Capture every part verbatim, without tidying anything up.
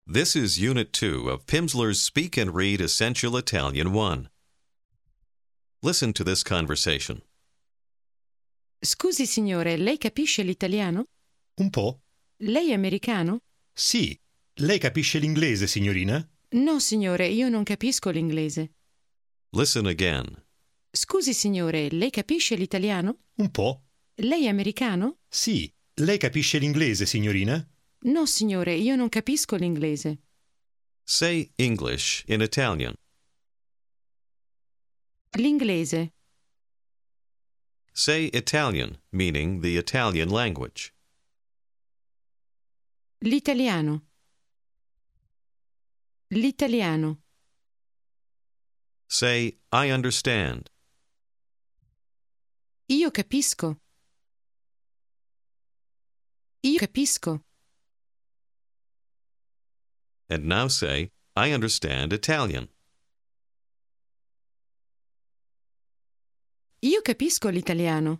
This is Unit two of Pimsleur's Speak and Read Essential Italian one. Listen to this conversation. Scusi signore, lei capisce l'italiano? Un po'. Lei è americano? Sì. Lei capisce l'inglese, signorina? No, signore, io non capisco l'inglese. Listen again. Scusi signore, lei capisce l'italiano? Un po'. Lei è americano? Sì. Lei capisce l'inglese, signorina? No, signore, io non capisco l'inglese. Say English in Italian. L'inglese. Say Italian, meaning the Italian language. L'italiano. L'italiano. Say I understand. Io capisco. Io capisco. And now say I understand Italian. Io capisco l'italiano.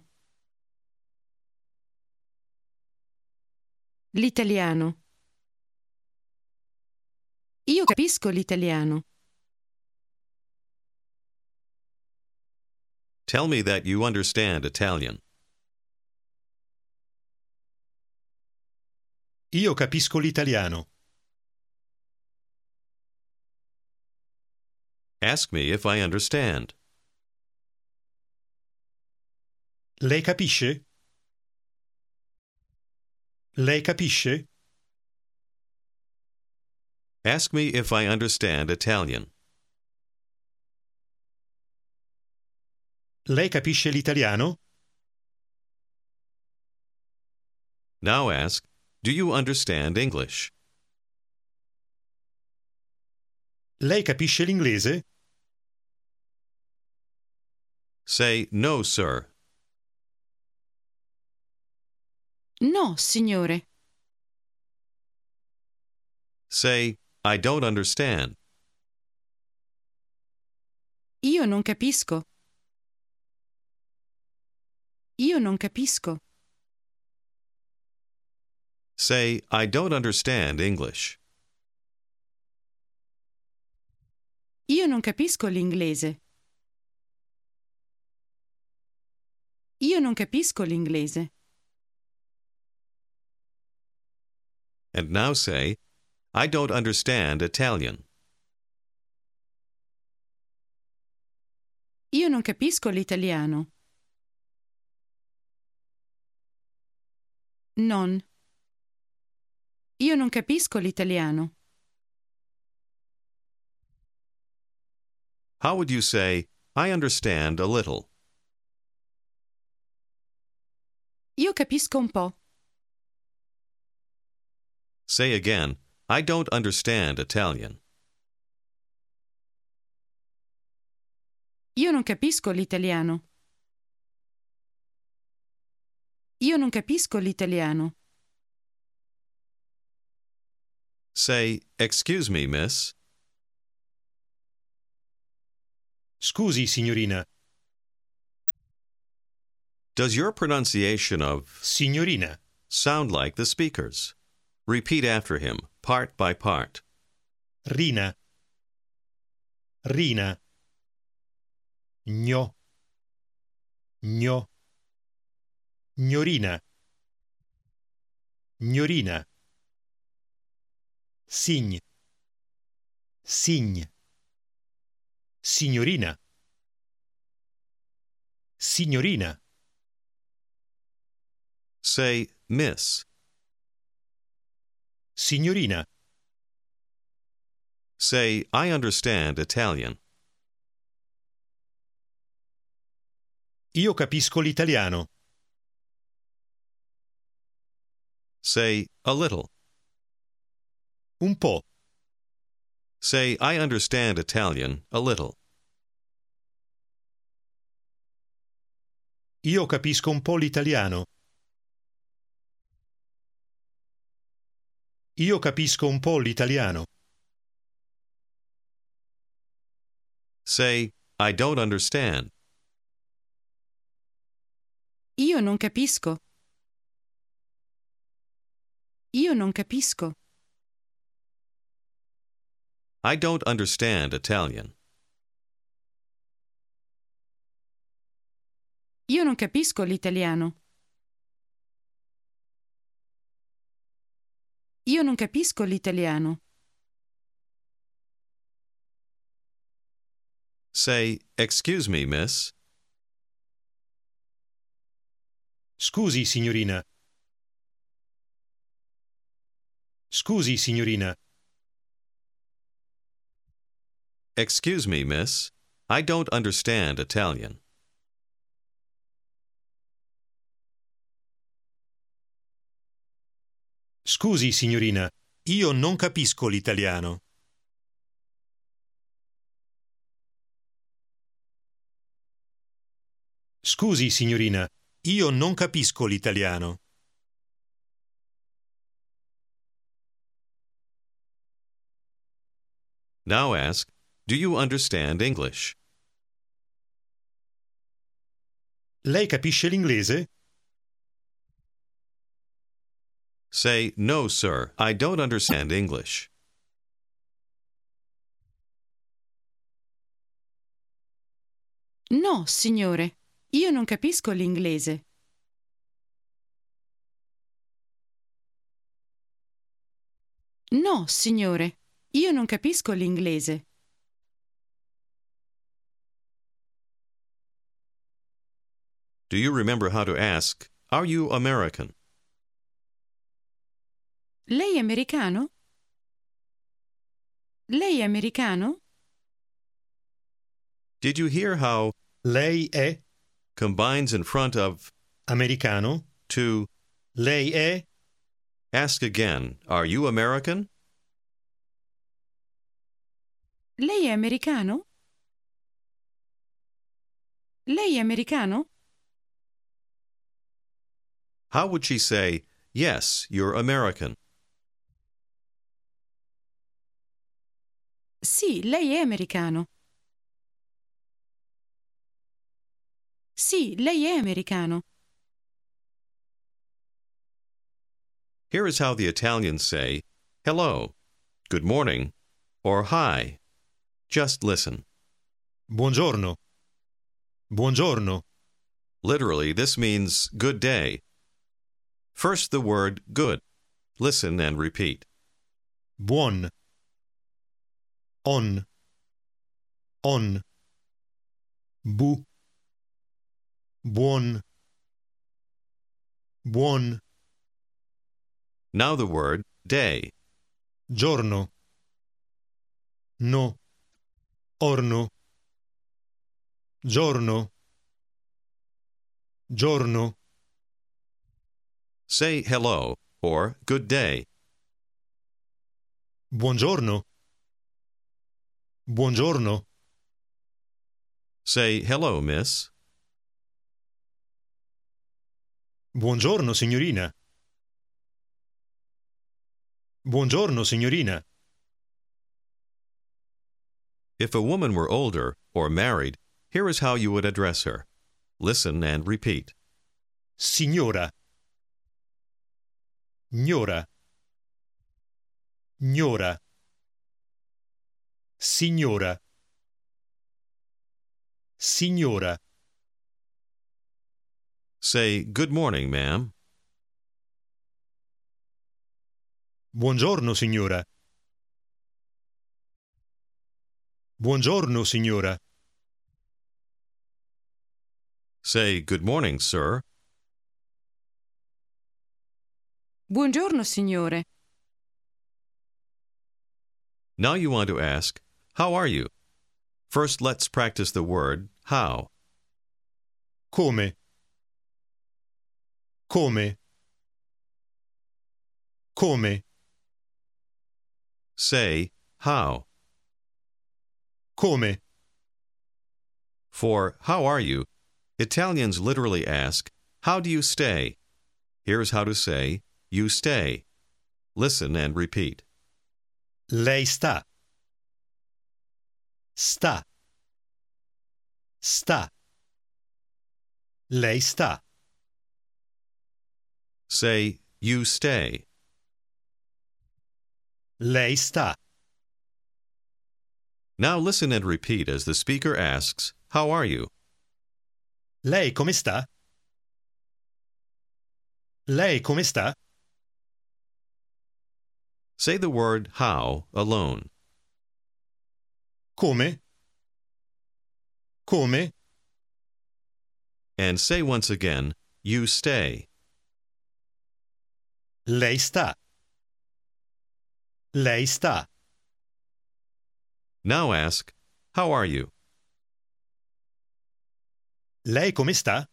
L'italiano. Io capisco l'italiano. Tell me that you understand Italian. Io capisco l'italiano. Ask me if I understand. Lei capisce? Lei capisce? Ask me if I understand Italian. Lei capisce l'italiano? Now ask, do you understand English? Lei capisce l'inglese? Say no, sir. No, signore. Say I don't understand. Io non capisco. Io non capisco. Say I don't understand English. Io non capisco l'inglese. Io non capisco l'inglese. And now say I don't understand Italian. Io non capisco l'italiano. Non. Io non capisco l'italiano. How would you say I understand a little? Io capisco un po'. Say again, I don't understand Italian. Io non capisco l'italiano. Io non capisco l'italiano. Say, excuse me, miss. Scusi, signorina. Does your pronunciation of Signorina. sound like the speaker's? Repeat after him, part by part. Rina. Rina. Gno. Gno. Gnorina. Gnorina. Sign. Sign. Signorina. Signorina. Say, miss. Signorina. Say, I understand Italian. Io capisco l'italiano. Say, a little. Un po'. Say, I understand Italian a little. Io capisco un po' l'italiano. Io capisco un po' l'italiano. Say, I don't understand. Io non capisco. Io non capisco. I don't understand Italian. Io non capisco l'italiano. Io non capisco l'italiano. Say, excuse me, miss. Scusi, signorina. Scusi, signorina. Excuse me, miss. I don't understand Italian. Scusi, signorina. Io non capisco l'italiano. Scusi, signorina. Io non capisco l'italiano. Now ask, do you understand English? Lei capisce l'inglese? Say, no, sir, I don't understand English. No, signore, io non capisco l'inglese. No, signore, io non capisco l'inglese. Do you remember how to ask, are you American? Lei è americano? Lei è americano? Did you hear how Lei è combines in front of americano? to Lei è ask again, are you American? Lei è americano? Lei è americano? How would she say, yes, you're American? Sì, lei è americano. Sì, lei è americano. Here is how the Italians say, hello, good morning, or hi. Just listen. buongiorno. Buongiorno. Literally, this means good day. First the word good. Listen and repeat. Buon. On. On. Bu. Buon. Buon. Now the word day. Giorno. No. Orno. Giorno. Giorno. Say hello or good day. Buongiorno. Buongiorno. Say hello, miss. Buongiorno, signorina. Buongiorno, signorina. If a woman were older or married, here is how you would address her. Listen and repeat. Signora. Gnora. Gnora. Signora. Signora. Say good morning, ma'am. Buongiorno, signora. Buongiorno, signora. Say good morning, sir. Buongiorno, signore. Now you want to ask, how are you? First, let's practice the word how. Come? Come? Come? Say how. Come? For how are you, Italians literally ask, how do you stay? Here's how to say, you stay. Listen and repeat. Lei sta. Sta. Sta. Lei sta. Say, you stay. Lei sta. Now listen and repeat as the speaker asks, "How are you?" Lei come sta? Lei come sta? Say the word how alone. Come? Come? And say once again, "You stay." Lei sta. Lei sta. Now ask, "How are you?" Lei come sta?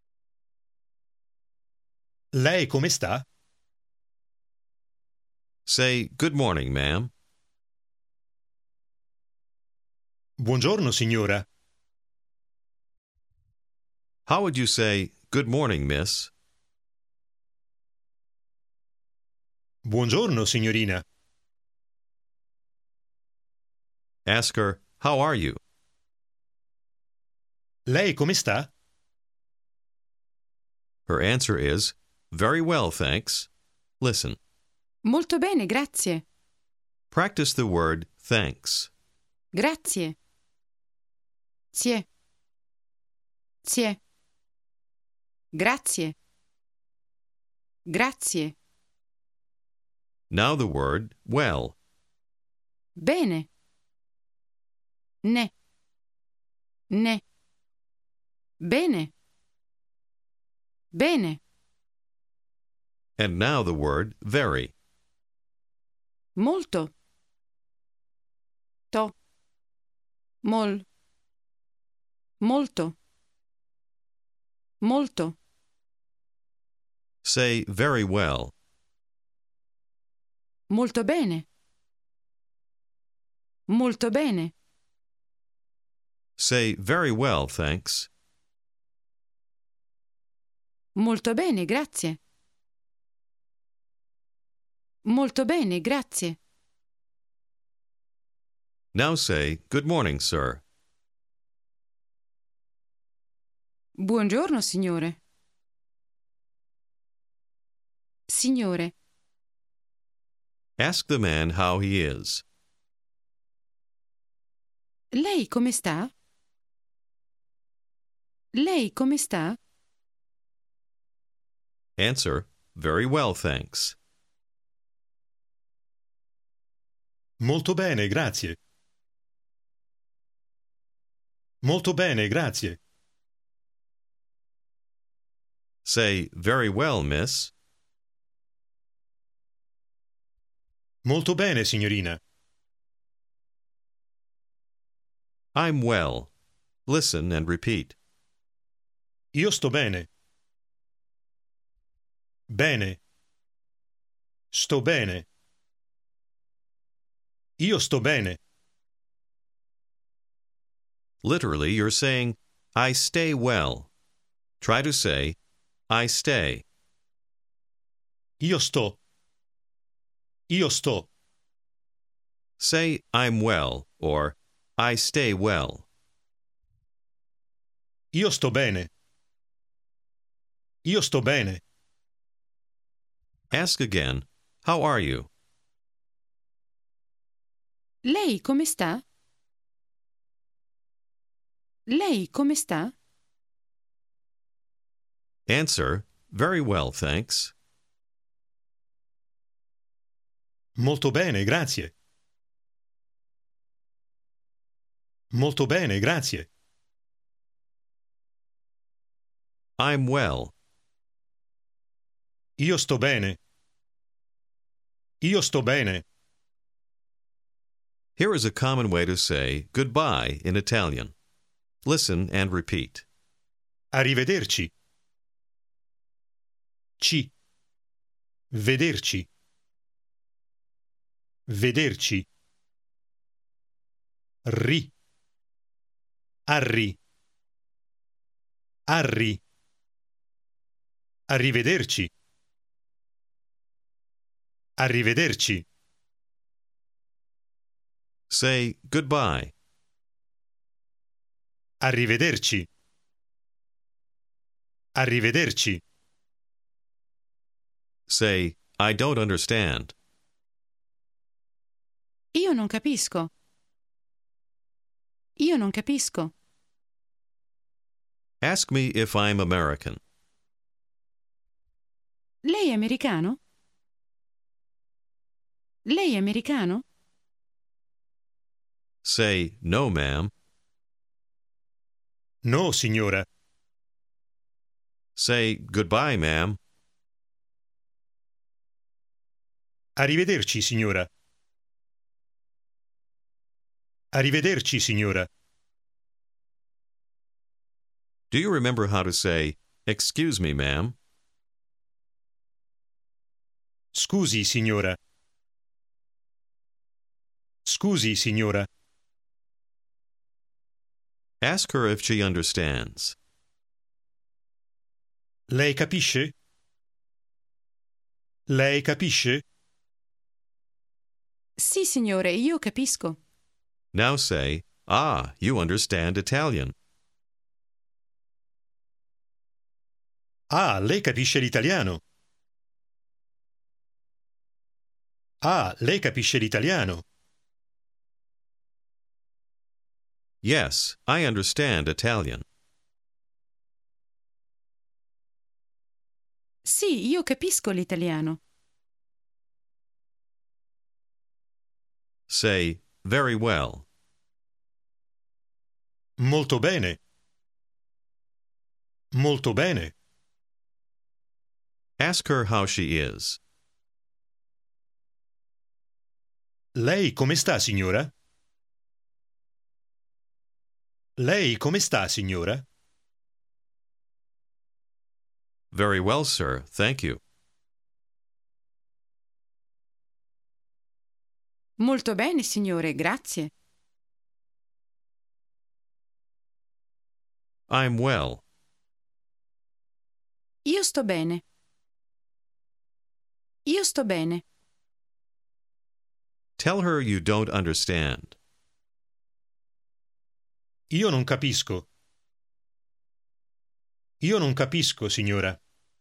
Lei come sta? Say, "Good morning, ma'am." Buongiorno, signora. How would you say, "Good morning, miss"? Buongiorno, signorina. Ask her, "How are you?" Lei come sta? Her answer is, "Very well, thanks." Listen. Molto bene, grazie. Practice the word thanks. Grazie. Zie. Zie. Grazie. Grazie. Now the word well. Bene. Ne. Ne. Bene. Bene. And now the word very. Molto. To. Mol. Molto. Molto. Say very well. Molto bene. Molto bene. Say very well, thanks. Molto bene, grazie. Molto bene, grazie. Now say, "Good morning, sir." Buongiorno, signore. Signore. Ask the man how he is. Lei come sta? Lei come sta? Answer, "Very well, thanks." Molto bene, grazie. Molto bene, grazie. Say, "Very well, miss." Molto bene, signorina. I'm well. Listen and repeat. Io sto bene. Bene. Sto bene. Io sto bene. Literally, you're saying, "I stay well." Try to say, "I stay." Io sto. Io sto. Say, "I'm well," or "I stay well." Io sto bene. Io sto bene. Ask again, "How are you?" Lei come sta? Lei come sta? Answer, "Very well, thanks." Molto bene, grazie. Molto bene, grazie. I'm well. Io sto bene. Io sto bene. Here is a common way to say goodbye in Italian. Listen and repeat. Arrivederci. Ci. Vederci. Vederci. Ri. Arri. Arri. Arrivederci. Arrivederci. Say goodbye. Arrivederci. Arrivederci. Say, "I don't understand." Io non capisco. Io non capisco. Ask me if I'm American. Lei è americano? Lei è americano? Say, no, ma'am. No, signora. Say, goodbye, ma'am. Arrivederci, signora. Arrivederci, signora. Do you remember how to say, excuse me, ma'am? Scusi, signora. Scusi, signora. Ask her if she understands. Lei capisce? Lei capisce? Sì, signore, io capisco. Now say, ah, you understand Italian. Ah, lei capisce l'italiano. Ah, lei capisce l'italiano. Yes, I understand Italian. Sì, io capisco l'italiano. Say, very well. Molto bene. Molto bene. Ask her how she is. Lei come sta, signora? Lei come sta, signora? Very well, sir, thank you. Molto bene, signore, grazie. I'm well. Io sto bene. Io sto bene. Tell her you don't understand. Io non capisco. Io non capisco, signora.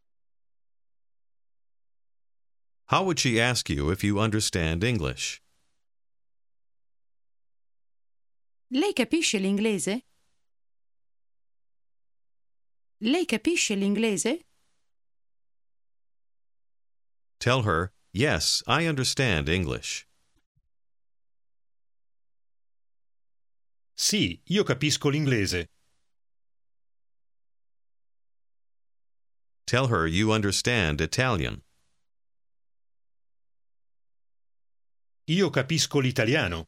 How would she ask you if you understand English? Lei capisce l'inglese? Lei capisce l'inglese? Tell her, yes, I understand English. Sì, io capisco l'inglese. Tell her you understand Italian. Io capisco l'italiano.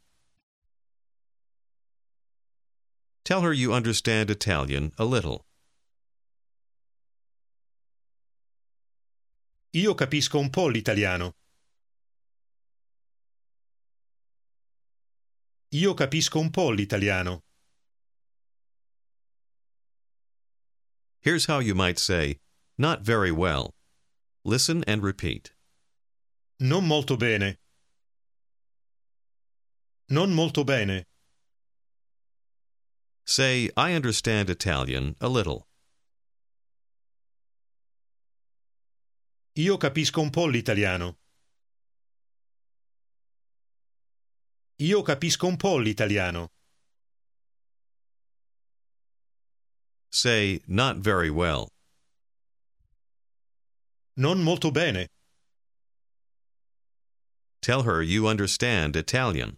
Tell her you understand Italian a little. Io capisco un po' l'italiano. Io capisco un po' l'italiano. Here's how you might say, not very well. Listen and repeat. Non molto bene. Non molto bene. Say, I understand Italian a little. Io capisco un po' l'italiano. Io capisco un po' l'italiano. Say, not very well. Non molto bene. Tell her you understand Italian.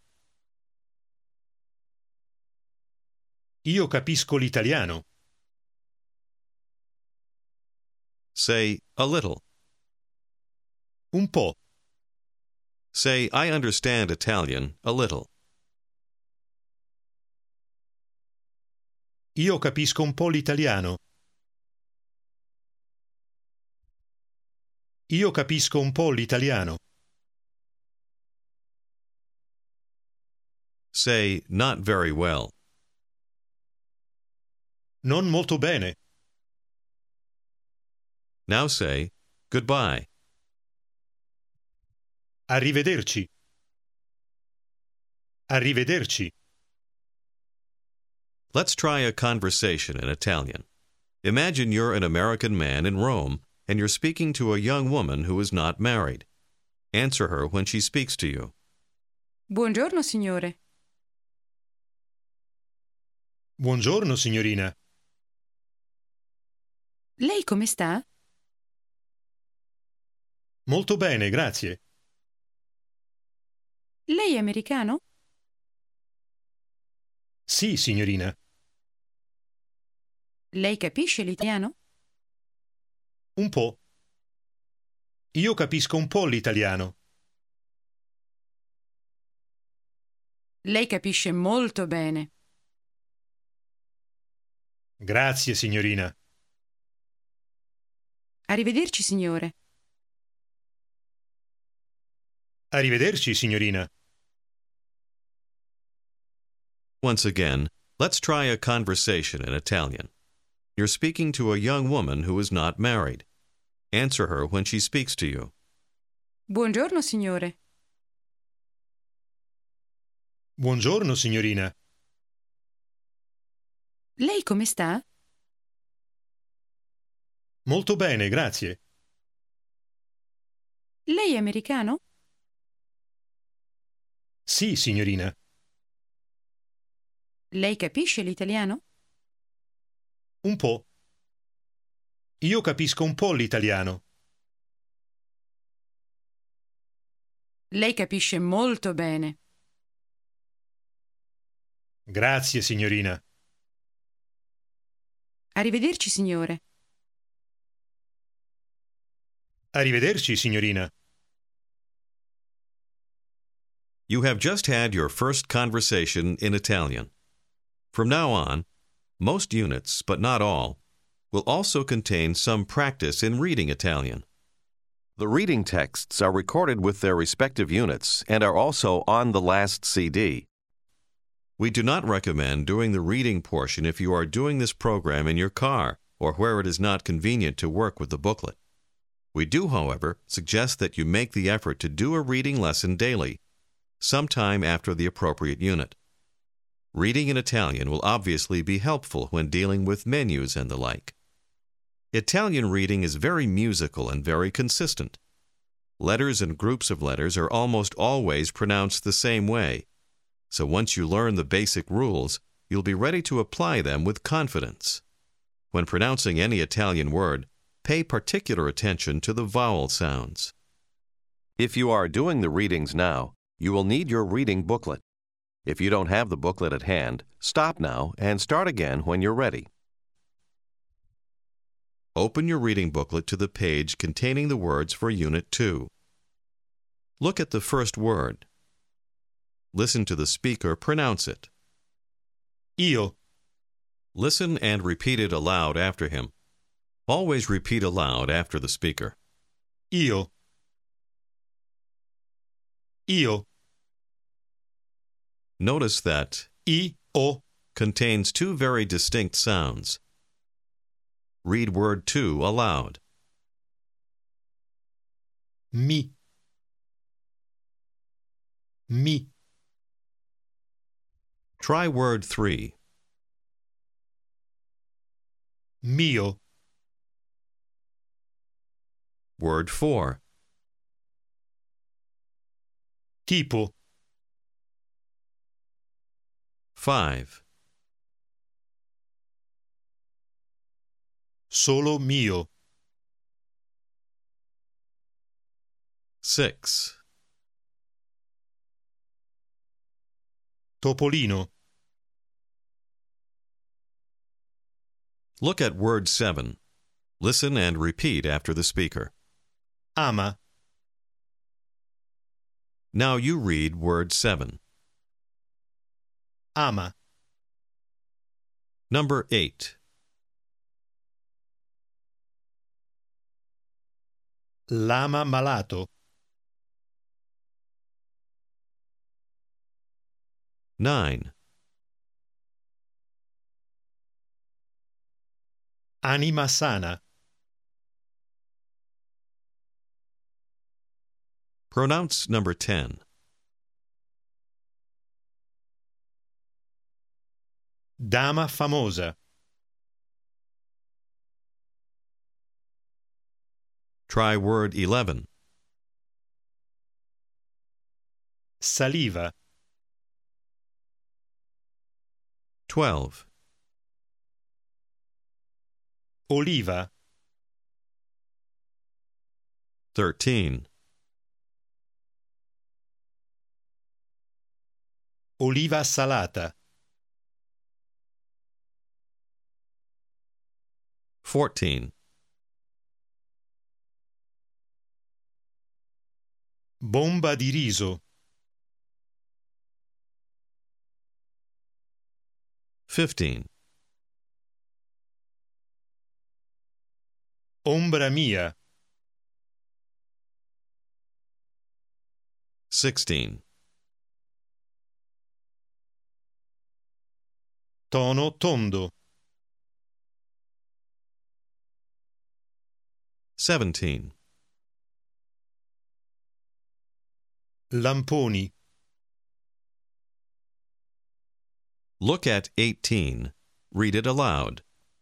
Io capisco l'italiano. Say, a little. Un po'. Say, I understand Italian a little. Io capisco un po' l'italiano. Io capisco un po' l'italiano. Say, not very well. Non molto bene. Now say, goodbye. Arrivederci. Arrivederci. Let's try a conversation in Italian. Imagine you're an American man in Rome and you're speaking to a young woman who is not married. Answer her when she speaks to you. Buongiorno, signore. Buongiorno, signorina. Lei come sta? Molto bene, grazie. Lei è americano? Sì, signorina. Lei capisce l'italiano? Un po'. Io capisco un po' l'italiano. Lei capisce molto bene. Grazie, signorina. Arrivederci, signore. Arrivederci, signorina. Once again, let's try a conversation in Italian. You're speaking to a young woman who is not married. Answer her when she speaks to you. Buongiorno, signore. Buongiorno, signorina. Lei come sta? Molto bene, grazie. Lei è americano? Sì, signorina. Lei capisce l'italiano? Un po'. Io capisco un po' l'italiano. Lei capisce molto bene. Grazie, signorina. Arrivederci, signore. Arrivederci, signorina. You have just had your first conversation in Italian. From now on, most units, but not all, will also contain some practice in reading Italian. The reading texts are recorded with their respective units and are also on the last C D. We do not recommend doing the reading portion if you are doing this program in your car or where it is not convenient to work with the booklet. We do, however, suggest that you make the effort to do a reading lesson daily, sometime after the appropriate unit. Reading in Italian will obviously be helpful when dealing with menus and the like. Italian reading is very musical and very consistent. Letters and groups of letters are almost always pronounced the same way, so once you learn the basic rules, you'll be ready to apply them with confidence. When pronouncing any Italian word, pay particular attention to the vowel sounds. If you are doing the readings now, you will need your reading booklet. If you don't have the booklet at hand, stop now and start again when you're ready. Open your reading booklet to the page containing the words for Unit two. Look at the first word. Listen to the speaker pronounce it. Io. Listen and repeat it aloud after him. Always repeat aloud after the speaker. Io. Io. Notice that I, o. contains two very distinct sounds. Read word two aloud. Mi. Mi. Try word three. Mio. Word four. Tipo. Five. Solo mio. Six. Topolino. Look at word seven. Listen and repeat after the speaker. Ama. Now you read word seven. Ama. Number eight. L'ama malato. Nine. Anima sana. Pronounce number ten. Dama famosa. Try word eleven. Saliva. Twelve. Oliva. thirteen. Oliva salata. fourteen. Bomba di riso. fifteen. Ombra mia. sixteen. Tono tondo. seventeen. Lamponi. Look at eighteen. Read it aloud.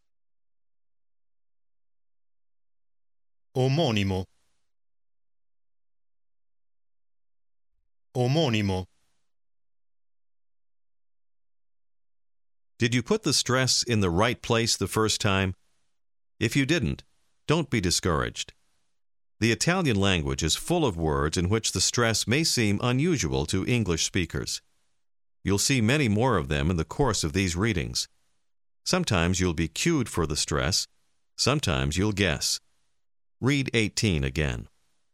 Omonimo. Omonimo. Did you put the stress in the right place the first time? If you didn't, don't be discouraged. The Italian language is full of words in which the stress may seem unusual to English speakers. You'll see many more of them in the course of these readings. Sometimes you'll be cued for the stress, sometimes you'll guess. Read eighteen again.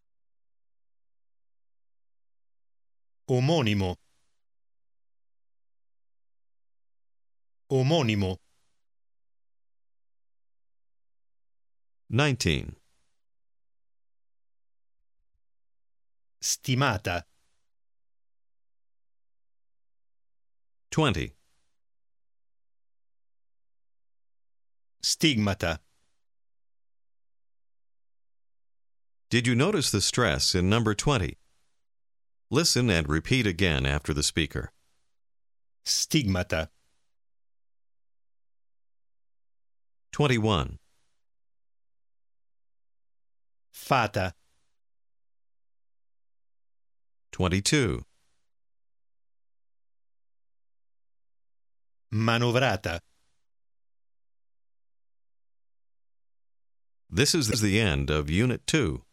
Omonimo. Omonimo. nineteen. Stimata. twenty. Stigmata. Did you notice the stress in number twenty? Listen and repeat again after the speaker. Stigmata. twenty-one. Fata. twenty-two. Manovrata. This is the end of Unit two.